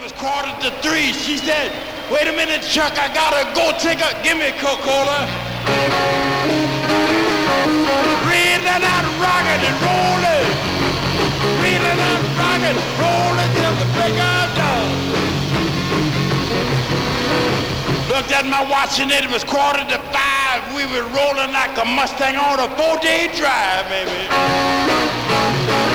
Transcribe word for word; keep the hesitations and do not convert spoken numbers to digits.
was quarter to three. She said, wait a minute, Chuck, I gotta go take a, give me a Coca-Cola. Reeling out, rocking and rolling. Reeling out, rocking, rolling till the break of dawn. Looked at my watch and it was quarter to five. We were rolling like a Mustang on a four-day drive, baby.